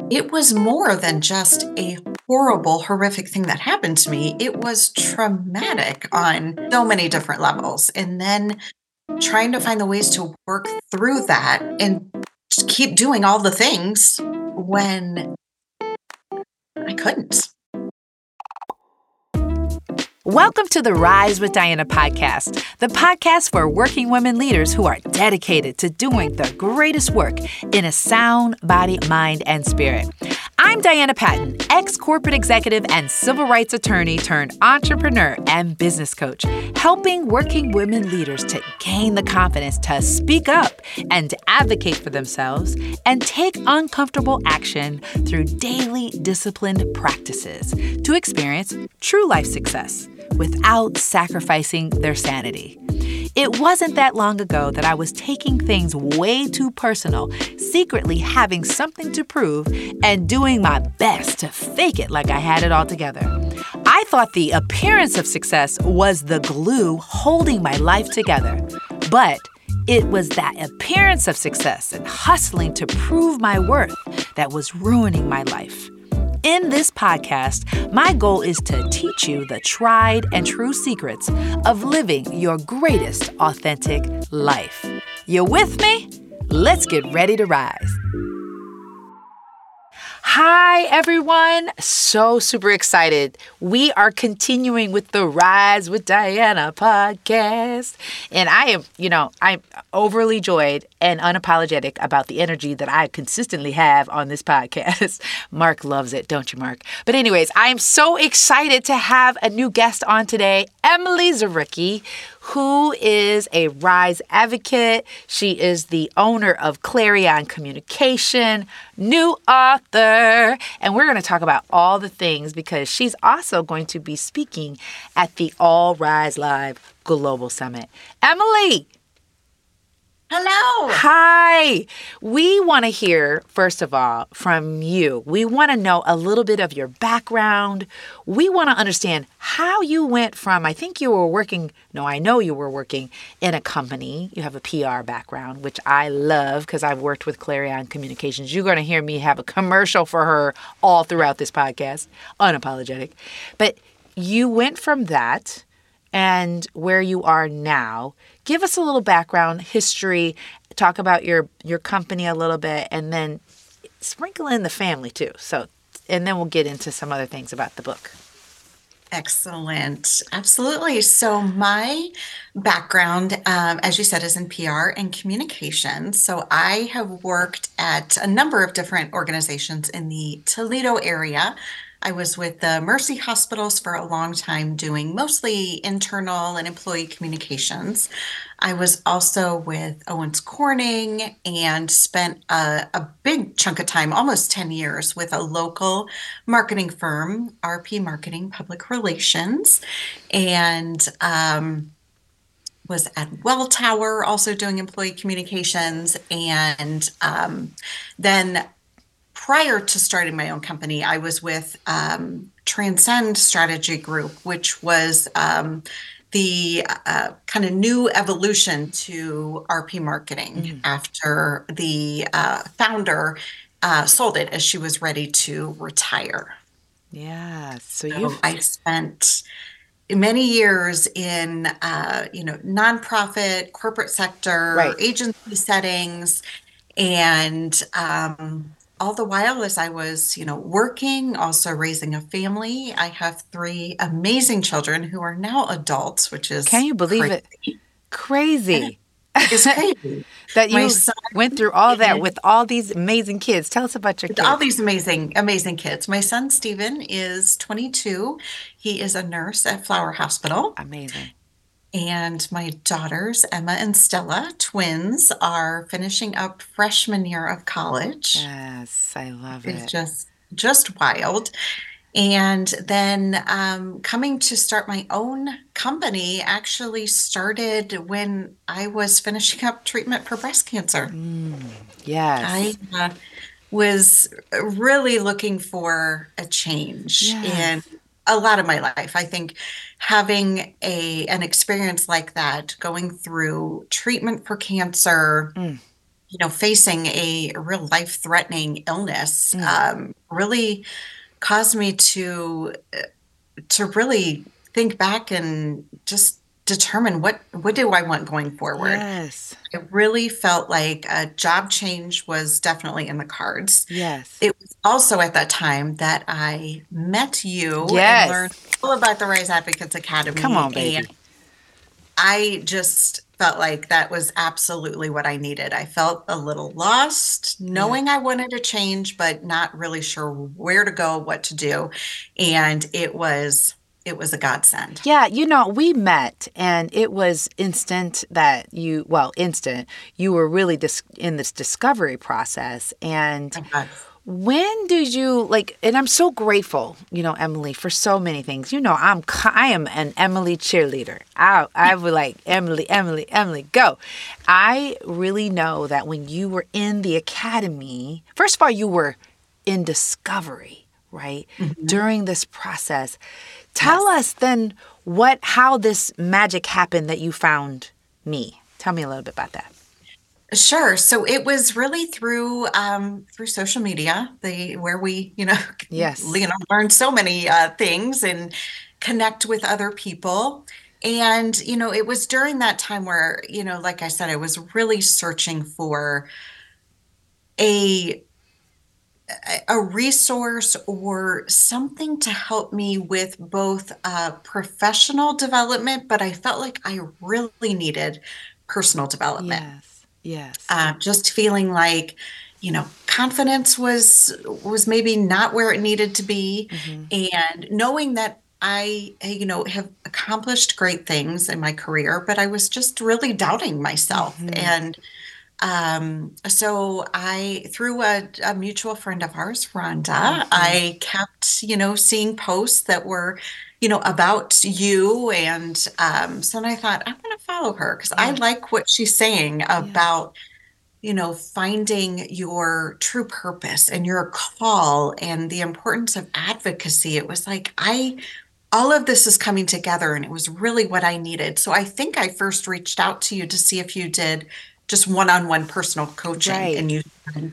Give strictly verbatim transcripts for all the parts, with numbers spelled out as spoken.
It was more than just a horrible, horrific thing that happened to me. It was traumatic on so many different levels. And then trying to find the ways to work through that and just keep doing all the things when I couldn't. Welcome to the Rise with Diana podcast, the podcast for working women leaders who are dedicated to doing the greatest work in a sound body, mind, and spirit. I'm Diana Patton, ex-corporate executive and civil rights attorney turned entrepreneur and business coach, helping working women leaders to gain the confidence to speak up and to advocate for themselves and take uncomfortable action through daily disciplined practices to experience true life success without sacrificing their sanity. It wasn't that long ago that I was taking things way too personal, secretly having something to prove, and doing my best to fake it like I had it all together. I thought the appearance of success was the glue holding my life together. But it was that appearance of success and hustling to prove my worth that was ruining my life. In this podcast, my goal is to teach you the tried and true secrets of living your greatest authentic life. You with me? Let's get ready to rise. Hi, everyone. So super excited. We are continuing with the Rise with Diana podcast. And I am, you know, I'm overly joyed and unapologetic about the energy that I consistently have on this podcast. Mark loves it, don't you, Mark? But anyways, I am so excited to have a new guest on today, Emily Zaricki, who is a Rise advocate. She is the owner of Clarion Communication, new author, and we're going to talk about all the things because she's also going to be speaking at the All Rise Live Global Summit. Emily! Hello. Hi. We want to hear, first of all, from you. We want to know a little bit of your background. We want to understand how you went from, I think you were working, no, I know you were working in a company. You have a P R background, which I love because I've worked with Clarion Communications. You're going to hear me have a commercial for her all throughout this podcast, unapologetic. But you went from that and where you are now. Give us a little background, history, talk about your, your company a little bit, and then sprinkle in the family too. So, and then we'll get into some other things about the book. Excellent. Absolutely. So my background, um, as you said, is in P R and communications. So I have worked at a number of different organizations in the Toledo area. I was with the Mercy Hospitals for a long time doing mostly internal and employee communications. I was also with Owens Corning and spent a, a big chunk of time, almost ten years, with a local marketing firm, R P Marketing Public Relations, and um, was at Welltower also doing employee communications. And um, then prior to starting my own company, I was with um, Transcend Strategy Group, which was um, the uh, kind of new evolution to R P marketing mm. after the uh, founder uh, sold it as she was ready to retire. Yeah. So, so you I spent many years in, uh, you know, nonprofit, corporate sector, right. agency settings, and um, all the while as I was, you know, working, also raising a family. I have three amazing children who are now adults, which is Can you believe crazy. it? Crazy. It's crazy. that you went through all that with all these amazing kids. Tell us about your kids. All these amazing, amazing kids. My son, Steven, is twenty-two. He is a nurse at Flower Hospital. Amazing. And my daughters, Emma and Stella, twins, are finishing up freshman year of college. Yes, I love it's it. It's just, just wild. And then um, coming to start my own company actually started when I was finishing up treatment for breast cancer. Mm, yes. I uh, was really looking for a change yes. in a lot of my life. I think having a an experience like that, going through treatment for cancer, mm. you know, facing a real life-threatening illness, Mm. um, really caused me to to really think back and just determine what what do I want going forward. Yes. I really felt like a job change was definitely in the cards. Yes. It was also at that time that I met you and Yes. learned all about the Rise Advocates Come Academy, on, and baby. I just felt like that was absolutely what I needed. I felt a little lost, Yeah. knowing I wanted to change, but not really sure where to go, what to do. And it was it was a godsend. Yeah, you know, we met and it was instant that you, well, instant, you were really dis- in this discovery process. And My God. when did you like, and I'm so grateful, you know, Emily, for so many things. You know, I'm, ki- I am an Emily cheerleader. I, I would like, Emily, Emily, Emily, go. I really know that when you were in the academy, first of all, you were in discovery, right? Mhm. During this process. Tell Yes. us then what how this magic happened that you found me. Tell me a little bit about that. Sure. So it was really through um, through social media, the where we, you know, Yes. you know, learn so many uh, things and connect with other people. And, you know, it was during that time where, you know, like I said, I was really searching for a a resource or something to help me with both uh, professional development, but I felt like I really needed personal development. Yes. Yes. Uh, just feeling like, you know, confidence was was maybe not where it needed to be, Mm-hmm. and knowing that I, you know, have accomplished great things in my career, but I was just really doubting myself. Mm-hmm. And um, so I, through a, a mutual friend of ours, Rhonda, Mm-hmm. I kept, you know, seeing posts that were, you know, about you. And um, so then I thought, I'm going to follow her because I Yeah. like what she's saying Yeah. about, you know, finding your true purpose and your call and the importance of advocacy. It was like, I, all of this is coming together and it was really what I needed. So I think I first reached out to you to see if you did just one-on-one personal coaching Right. and you said,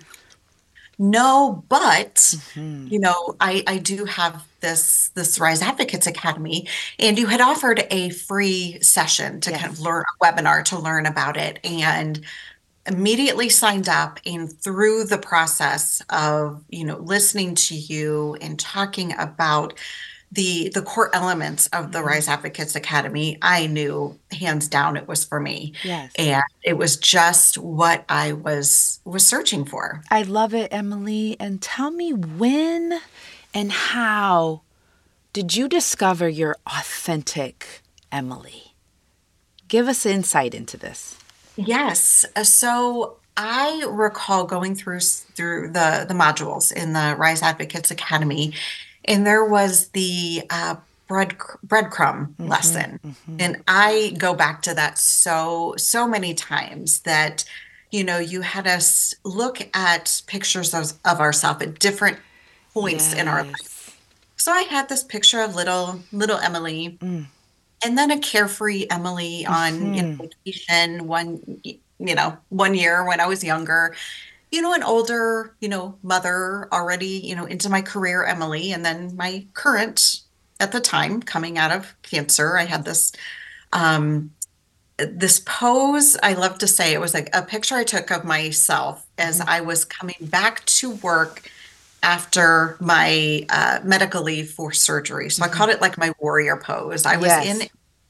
no, but Mm-hmm. you know, I I do have this this Rise Advocates Academy, and you had offered a free session to kind of Yes. learn a webinar to learn about it, and immediately signed up. And through the process of, you know, listening to you and talking about the the core elements of the Mm-hmm. Rise Advocates Academy, I knew hands down it was for me. Yes. And it was just what I was was searching for. I love it, Emily. And tell me when and how did you discover your authentic Emily? Give us insight into this. Yes. Uh, So I recall going through s- through the the modules in the Rise Advocates Academy, and there was the uh, bread breadcrumb Mm-hmm. lesson, Mm-hmm. and I go back to that so so many times that, you know, you had us look at pictures of, of ourselves at different points in our life. Yes. So I had this picture of little little Emily, Mm. and then a carefree Emily on, you know, Mm-hmm. vacation one, you know, one year when I was younger, you know, an older, you know, mother already, you know, into my career, Emily, and then my current at the time coming out of cancer. I had this um this pose. I love to say it was like a picture I took of myself as Mm-hmm. I was coming back to work after my uh, medical leave for surgery. So I Mm-hmm. called it like my warrior pose. I was in Yes.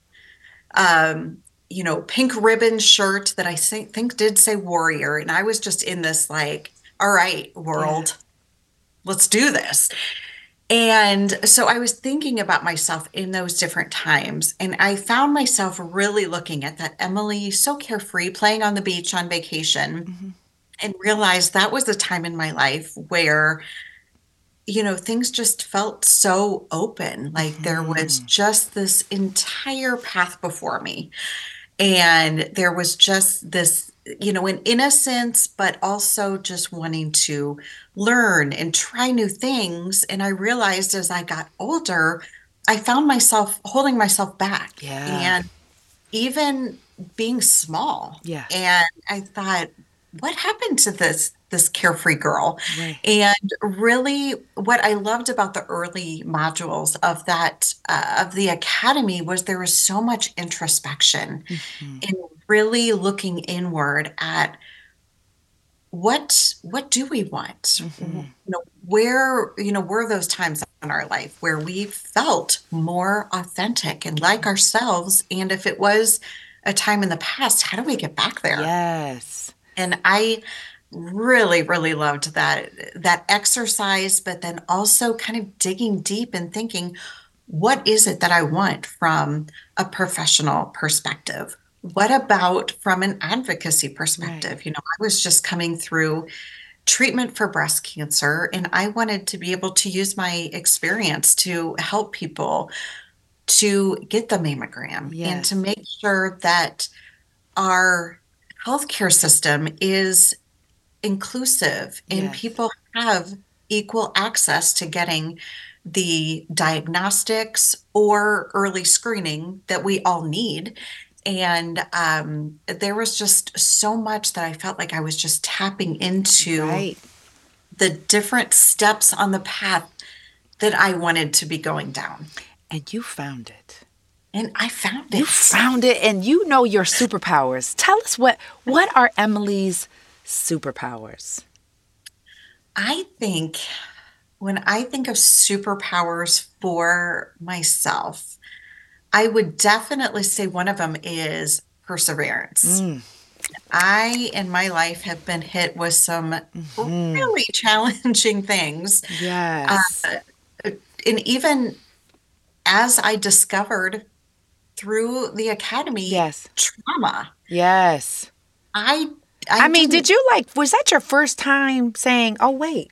um, you know, pink ribbon shirt that I think, think did say warrior. And I was just in this like, all right, Yeah. world, let's do this. And so I was thinking about myself in those different times. And I found myself really looking at that Emily, so carefree, playing on the beach on vacation, Mm-hmm. and realized that was a time in my life where, you know, things just felt so open. Like there was Mm-hmm. just this entire path before me. And there was just this, you know, an innocence, but also just wanting to learn and try new things. And I realized as I got older, I found myself holding myself back Yeah. and even being small. Yeah. And I thought, what happened to this this carefree girl? Right. And really, what I loved about the early modules of that uh, of the academy was there was so much introspection Mm-hmm. and really looking inward at what what do we want? Mm-hmm. You know, where, you know, were those times in our life where we felt more authentic and like ourselves? And if it was a time in the past, how do we get back there? Yes. And I really, really loved that that exercise, but then also kind of digging deep and thinking, what is it that I want from a professional perspective? What about from an advocacy Right. perspective? You know, I was just coming through treatment for breast cancer, and I wanted to be able to use my experience to help people to get the mammogram and to Yes. make sure that our healthcare system is inclusive and Yes. people have equal access to getting the diagnostics or early screening that we all need. And um, there was just so much that I felt like I was just tapping into Right. the different steps on the path that I wanted to be going down. And you found it. And I found You it. found it, and you know your superpowers. Tell us what what are Emily's superpowers? I think when I think of superpowers for myself, I would definitely say one of them is perseverance. Mm. I, in my life, have been hit with some Hmm. really challenging things. Uh, Yes. and even as I discovered through the academy, Yes. trauma, Yes. I I I mean, did didn't. you like, was that your first time saying, oh, wait,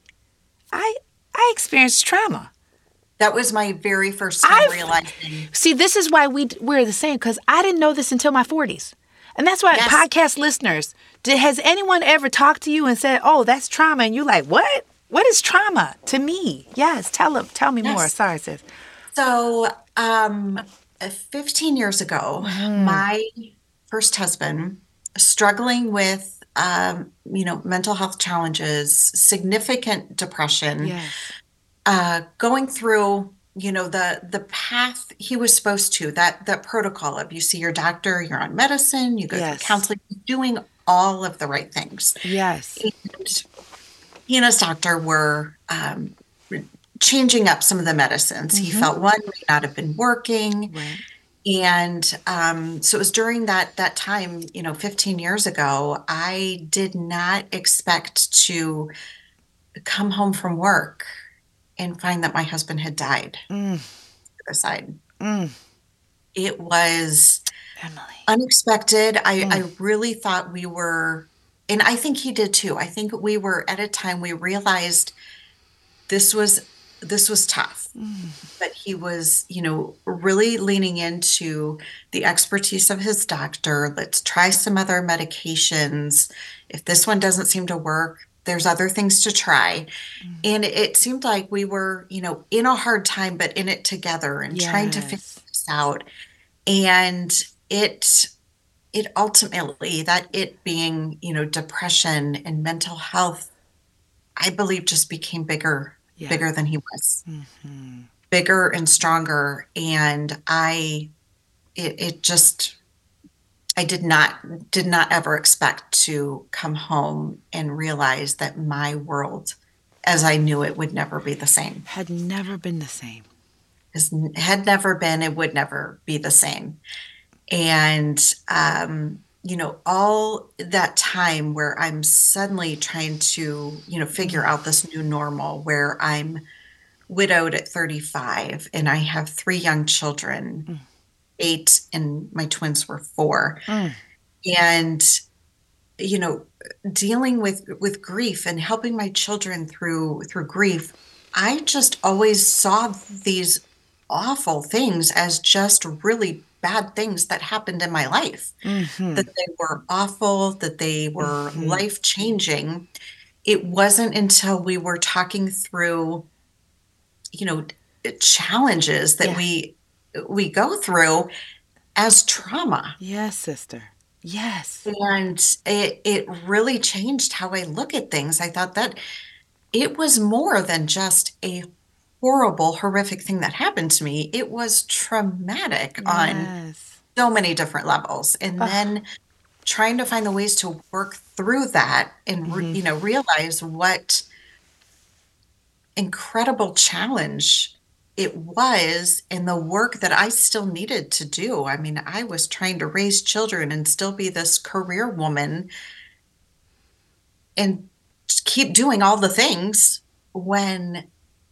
I I experienced trauma? That was my very first time I've, realizing, see, this is why we, we're the same, because I didn't know this until my forties. And that's why yes, podcast listeners, did, has anyone ever talked to you and said, oh, that's trauma? And you're like, what? What is trauma to me? Yes, tell them, tell me more. yes. Sorry, sis. So, um, uh, fifteen years ago, Mm-hmm. my first husband, struggling with, um, you know, mental health challenges, significant depression, Yes. uh, going through, you know, the the path he was supposed to, that that protocol of you see your doctor, you're on medicine, you go through Yes. counseling, doing all of the right things. Yes. And he and his doctor were um, changing up some of the medicines. He Mm-hmm. felt one may not have been working. Right. And um, so it was during that that time, you know, fifteen years ago, I did not expect to come home from work and find that my husband had died Mm. suicide. Mm. It was Emily. unexpected. I, Mm. I really thought we were, and I think he did too. I think we were at a time we realized this was this was tough. Mm. But he was, you know, really leaning into the expertise of his doctor. Let's try some other medications. If this one doesn't seem to work, there's other things to try. And it seemed like we were, you know, in a hard time, but in it together and trying to figure Yes. this out. And it, it ultimately, that it being, you know, depression and mental health, I believe just became bigger, Yeah. bigger than he was. Mm-hmm. Bigger and stronger. And I, it, it just, I did not, did not ever expect to come home and realize that my world, as I knew it, would never be the same. Had never been the same. Is had never been, it would never be the same. And, um, you know, all that time where I'm suddenly trying to, you know, figure out this new normal where I'm widowed at thirty-five and I have three young children, Mm. eight, and my twins were four. Mm. And, you know, dealing with with grief and helping my children through through grief, I just always saw these awful things as just really bad things that happened in my life, Mm-hmm. that they were awful, that they were Mm-hmm. life changing. It wasn't until we were talking through, you know, challenges that Yeah. we we go through as trauma. Yes, sister. Yes. And it it really changed how I look at things. I thought that it was more than just a horrible, horrific thing that happened to me. It was traumatic on Yes. so many different levels. And Oh, then trying to find the ways to work through that and re- hmm. you know realize what incredible challenge it was in the work that I still needed to do. I mean, I was trying to raise children and still be this career woman and keep doing all the things when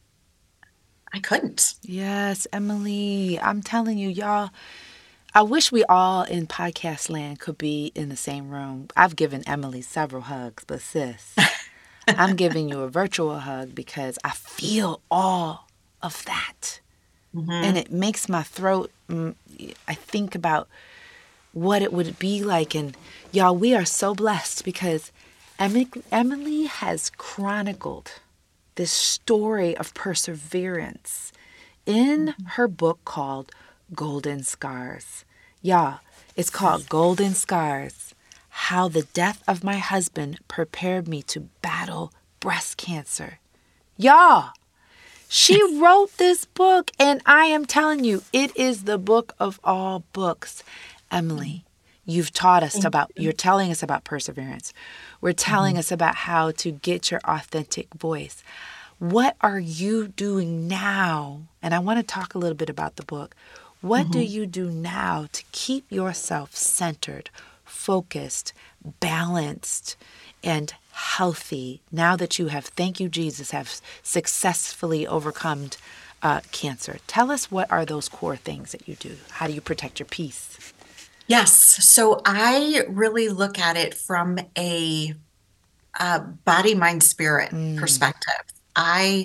I couldn't. Yes, Emily. I'm telling you, y'all, I wish we all in podcast land could be in the same room. I've given Emily several hugs, but sis, I'm giving you a virtual hug because I feel all of that. And Hmm. it makes my throat, mm, I think about what it would be like. And y'all, we are so blessed because Emily, Emily has chronicled this story of perseverance in her book called Golden Scars. Y'all, it's called Golden Scars: How the Death of My Husband Prepared Me to Battle Breast Cancer. Y'all, she wrote this book, and I am telling you, it is the book of all books. Emily, you've taught us Thank about, you're you. telling us about perseverance. We're telling Mhm. us about how to get your authentic voice. What are you doing now? And I want to talk a little bit about the book. What do Mhm. you do now to keep yourself centered, focused, balanced, and healthy now that you have, thank you, Jesus, have successfully overcome uh, cancer? Tell us, what are those core things that you do? How do you protect your peace? Yes. So I really look at it from a, uh body, mind, spirit Mm, perspective. I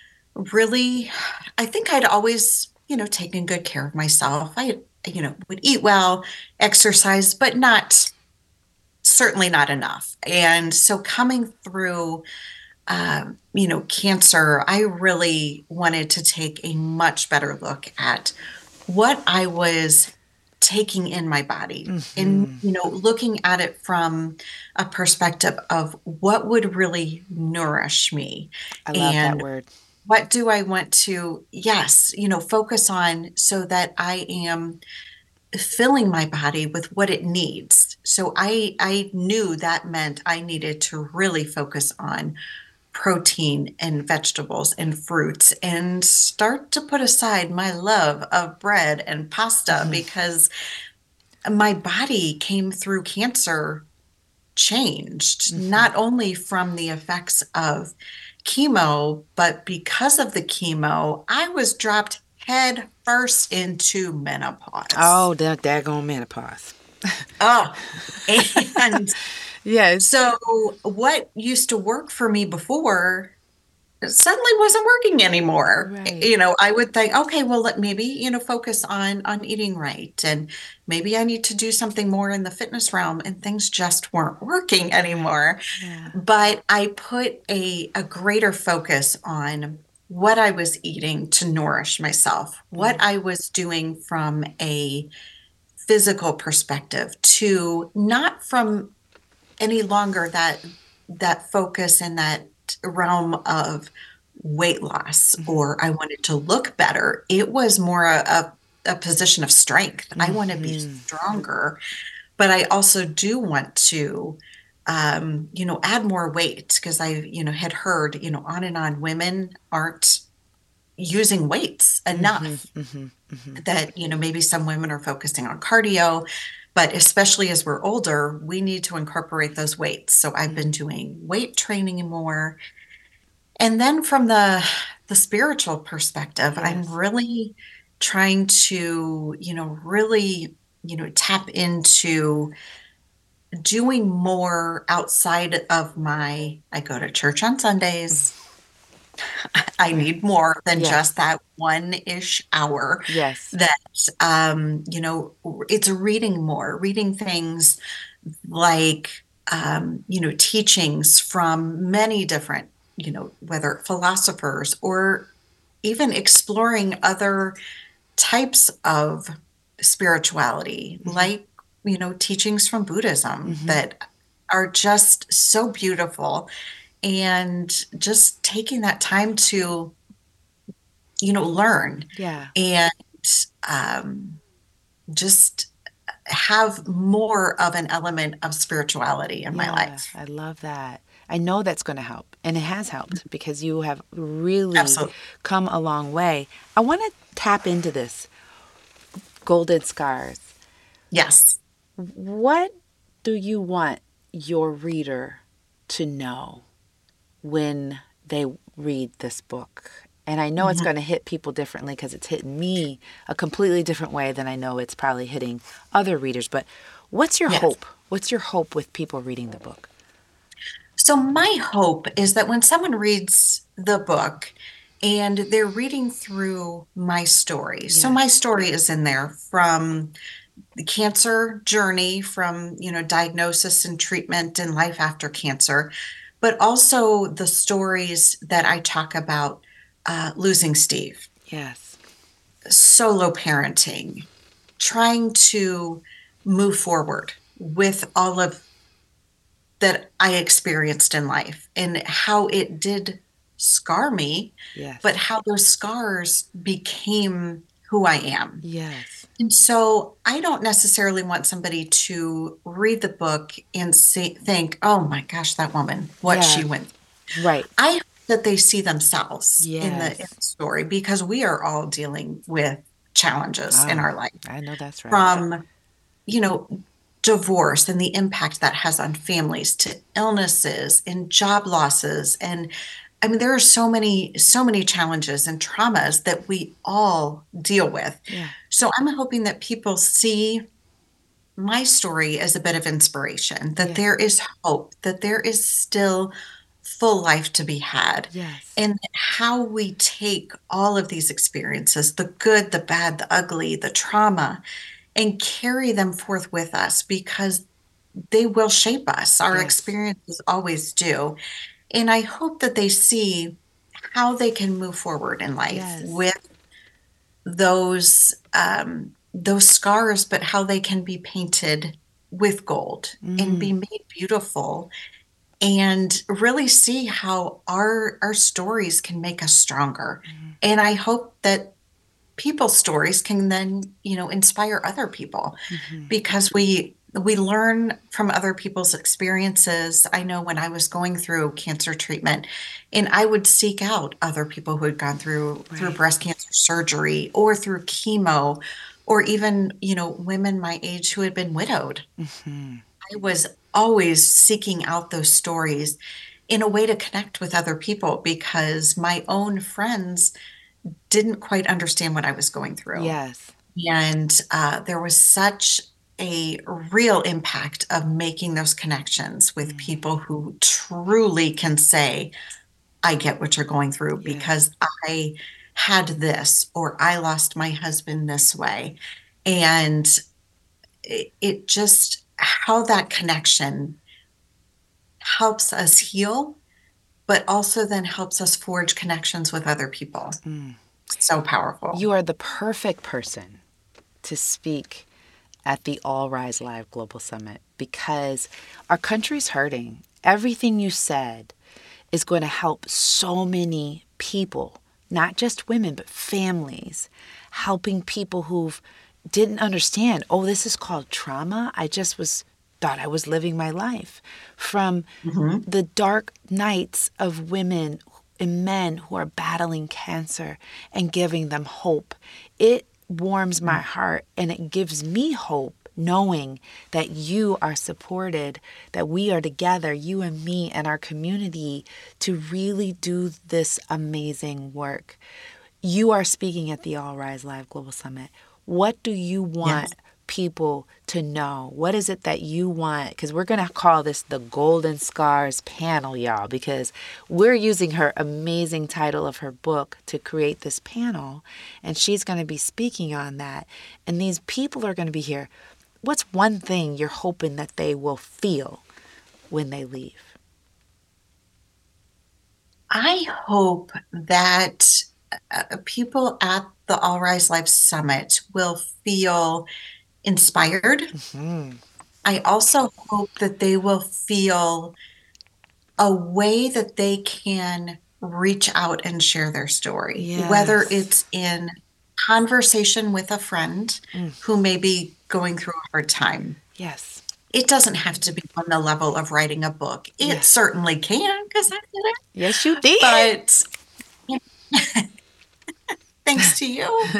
really, I think I'd always, you know, taken good care of myself. I, you know, would eat well, exercise, but not, certainly not enough. And so coming through, um, you know, cancer, I really wanted to take a much better look at what I was taking in my body and, hmm. you know, looking at it from a perspective of what would really nourish me I love that and word. what do I want to, yes, you know, focus on so that I am filling my body with what it needs. So I I knew that meant I needed to really focus on protein and vegetables and fruits and start to put aside my love of bread and pasta Hmm. because my body came through cancer changed, Hmm. not only from the effects of chemo, but because of the chemo, I was dropped head first into menopause. Oh, that daggone menopause. Oh, and Yes. so what used to work for me before suddenly wasn't working anymore. Right. You know, I would think, okay, well, let maybe, you know, focus on on eating right, and maybe I need to do something more in the fitness realm, and things just weren't working anymore. Yeah. But I put a a greater focus on what I was eating to nourish myself, what Mm. I was doing from a physical perspective to not from any longer that that focus in that realm of weight loss Mhm. or I wanted to look better. It was more a, a, a position of strength. I want to be Mhm. stronger, but I also do want to, um, you know, add more weight because I, you know, had heard, you know, on and on women aren't using weights Mhm. enough, Mhm. Mhm. that, you know, maybe some women are focusing on cardio, but especially as we're older, we need to incorporate those weights. So I've been Mhm. doing weight training more. And then from the the spiritual perspective, I'm Yes. really trying to, you know, really, you know, tap into doing more outside of my, I go to church on Sundays. I Right. need more than just Yes. that one-ish hour Yes. that, um, you know, it's reading more, reading things like, um, you know, teachings from many different, you know, whether philosophers or even exploring other types of spirituality, Mhm. like you know, teachings from Buddhism Hmm. that are just so beautiful. And just taking that time to, you know, learn Yeah. and um, just have more of an element of spirituality in my Yeah, life. I love that. I know that's going to help, and it has helped because you have really Absolutely. come a long way. I want to tap into this golden scars. Yes. What do you want your reader to know when they read this book? And I know it's Mhm. going to hit people differently because it's hitting me a completely different way than I know it's probably hitting other readers. But what's your Yes. hope? What's your hope with people reading the book? So my hope is that when someone reads the book and they're reading through my story, so Yes. my story is in there from the cancer journey, from, you know, diagnosis and treatment and life after cancer, but also the stories that I talk about, uh, losing Steve, Yes. solo parenting, trying to move forward with all of that I experienced in life and how it did scar me, but Yes. how those scars became who I am. Yes. And so I don't necessarily want somebody to read the book and say, think, oh my gosh, that woman, what Yeah. she went through. Right. I hope that they see themselves in the, in Yes. the story because we are all dealing with challenges in Oh, our life I know that's right. from, you know, divorce and the impact that has on families to illnesses and job losses. And I mean, there are so many, so many challenges and traumas that we all deal with. Yeah. So I'm hoping that people see my story as a bit of inspiration, that Yeah. there is hope, that there is still full life to be had. Yes. And how we take all of these experiences, the good, the bad, the ugly, the trauma, and carry them forth with us because they will shape us. Our Yes. experiences always do. And I hope that they see how they can move forward in life Yes. with those um, those scars, but how they can be painted with gold and Mm. be made beautiful and really see how our our stories can make us stronger. And I hope that people's stories can then, you know, inspire other people Mm-hmm. because we we learn from other people's experiences. I know when I was going through cancer treatment and I would seek out other people who had gone through through Right. breast cancer surgery or through chemo or even, you know, women my age who had been widowed. Mm-hmm. I was always seeking out those stories in a way to connect with other people because my own friends didn't quite understand what I was going through. Yes. And uh, there was such a real impact of making those connections with Mm. people who truly can say, I get what you're going through Yes. because I had this, or I lost my husband this way. And it, it just, how that connection helps us heal, but also then helps us forge connections with other people. Mm. So powerful. You are the perfect person to speak at the All Rise Live Global Summit because our country's hurting. Everything you said is going to help so many people, not just women, but families, helping people who've didn't understand, oh, this is called trauma. I just was thought I was living my life. From Mhm. the dark nights of women and men who are battling cancer and giving them hope. It warms my heart and it gives me hope knowing that you are supported, that we are together, you and me and our community, to really do this amazing work. You are speaking at the All Rise Live Global Summit. What do you want Yes. people to know? What is it that you want? Because we're going to call this the Golden Scars panel, y'all, because we're using her amazing title of her book to create this panel, and she's going to be speaking on that. And these people are going to be here. What's one thing you're hoping that they will feel when they leave? I hope that uh, people at the All Rise Life Summit will feel inspired. Mm-hmm. I also hope that they will feel a way that they can reach out and share their story, whether Yes. it's in conversation with a friend Mm. who may be going through a hard time. Yes. It doesn't have to be on the level of writing a book. It Yes. certainly can, because I did it, Yes, you did. but thanks to you.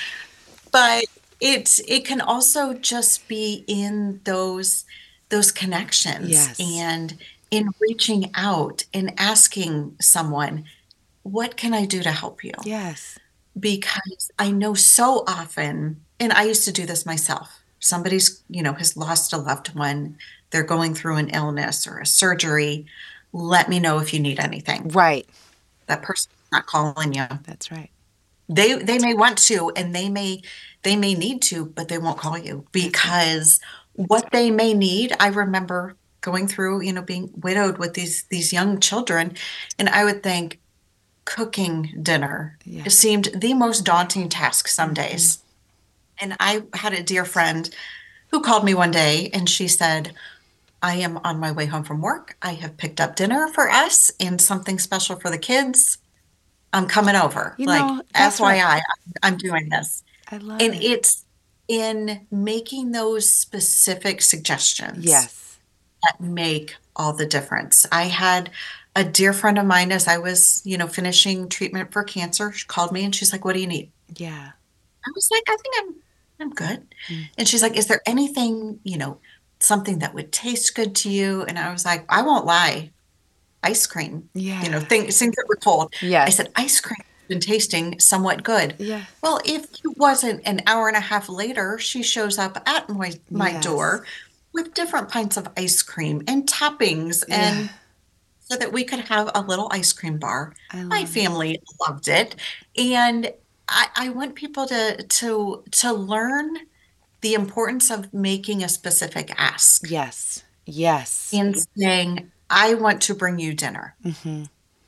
But it it can also just be in those those connections Yes. and in reaching out and asking someone, what can I do to help you? Yes. Because I know so often, and I used to do this myself. Somebody's, you know, has lost a loved one. They're going through an illness or a surgery. Let me know if you need anything. Right. That person's not calling you. That's right. They they may want to, and they may they may need to, but they won't call you because what they may need, I remember going through, you know, being widowed with these these young children, and I would think cooking dinner Yeah. it seemed the most daunting task some Mhm. days. And I had a dear friend who called me one day and she said, I am on my way home from work. I have picked up dinner for us and something special for the kids. I'm coming over. You Like, know, that's right. F Y I, I'm doing this. I love And it. it's in making those specific suggestions Yes. that make all the difference. I had a dear friend of mine as I was, you know, finishing treatment for cancer. She called me and she's like, "What do you need?" Yeah. I was like, "I think I'm I'm good." Mm. And she's like, "Is there anything, you know, something that would taste good to you?" And I was like, "I won't lie. Ice cream, you know, Yeah. things things that were cold." I Yes. said, "Ice cream has been tasting somewhat good." Yeah. Well, if it wasn't an hour and a half later, she shows up at my my Yes. door with different pints of ice cream and toppings, Yeah. and so that we could have a little ice cream bar. I My love it. family loved it, and I, I want people to to to learn the importance of making a specific ask Yes. Yes. and saying, "I want to bring you dinner," Mm-hmm.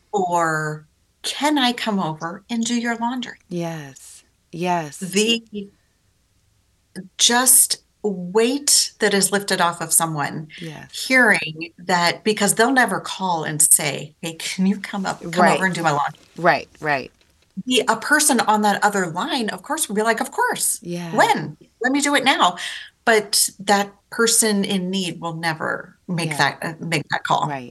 or "Can I come over and do your laundry?" Yes. Yes. The just weight that is lifted off of someone Yes. hearing that, because they'll never call and say, "Hey, can you come up, come over Right. and do my laundry?" Right. Right. The, a person on that other line, of course, would be like, "Of course. Yeah. When? Let me do it now." But that person in need will never make Yeah. that uh, make that call. Right.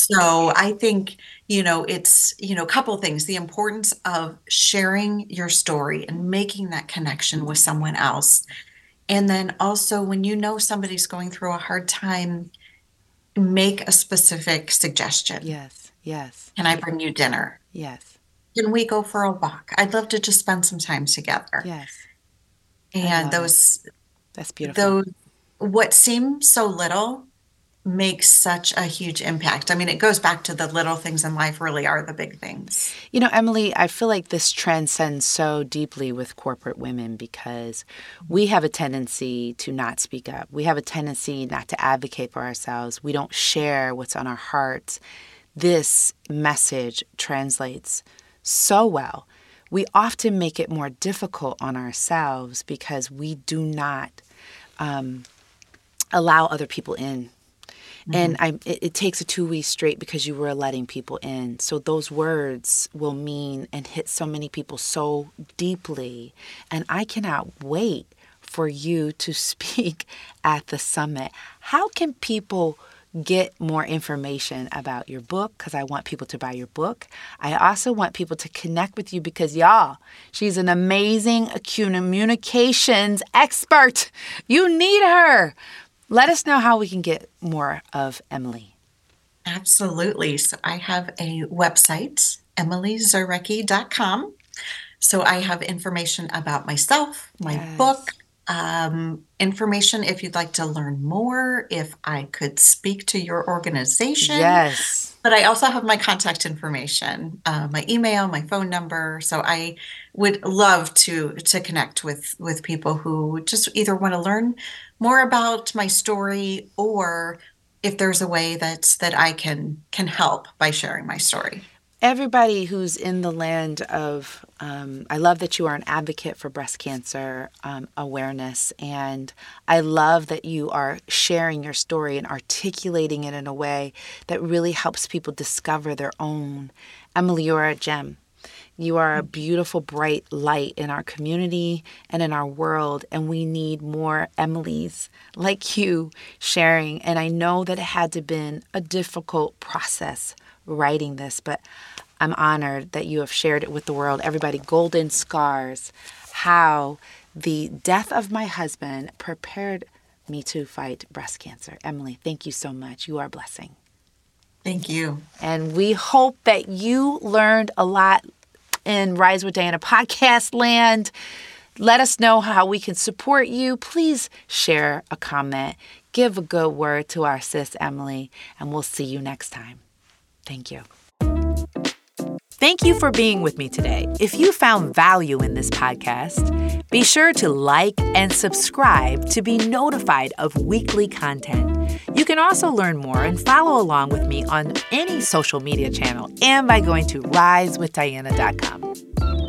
So I think, you know, it's, you know, a couple of things. The importance of sharing your story and making that connection with someone else. And then also when you know somebody's going through a hard time, make a specific suggestion. Yes. Yes. Can I bring you dinner? Yes. Can we go for a walk? I'd love to just spend some time together. Yes. I And love it. those That's beautiful. those what seems so little makes such a huge impact. I mean, it goes back to the little things in life really are the big things. You know, Emily, I feel like this transcends so deeply with corporate women because we have a tendency to not speak up. We have a tendency not to advocate for ourselves. We don't share what's on our hearts. This message translates so well. We often make it more difficult on ourselves because we do not um, allow other people in. Mm-hmm. And I, it, it takes a two-way street because you were letting people in. So those words will mean and hit so many people so deeply. And I cannot wait for you to speak at the summit. How can people get more information about your book? Because I want people to buy your book. I also want people to connect with you because, y'all, she's an amazing communications expert. You need her. Let us know how we can get more of Emily. Absolutely. So I have a website, emily zarecki dot com. So I have information about myself, my Yes. book, um, information if you'd like to learn more, if I could speak to your organization. Yes. But I also have my contact information, uh, my email, my phone number. So I would love to to connect with with people who just either want to learn more about my story, or if there's a way that that I can can help by sharing my story. everybody who's in the land of, um, I love that you are an advocate for breast cancer um, awareness. And I love that you are sharing your story and articulating it in a way that really helps people discover their own. Emily, you are a gem. You are a beautiful, bright light in our community and in our world, and we need more Emilys like you sharing. And I know that it had to have been a difficult process writing this, but I'm honored that you have shared it with the world. Everybody, Golden Scars, how the death of my husband prepared me to fight breast cancer. Emily, thank you so much. You are a blessing. Thank you. And we hope that you learned a lot in Rise with Diana podcast land. Let us know how we can support you. Please share a comment. Give a good word to our sis, Emily, and we'll see you next time. Thank you. Thank you for being with me today. If you found value in this podcast, be sure to like and subscribe to be notified of weekly content. You can also learn more and follow along with me on any social media channel and by going to rise with diana dot com.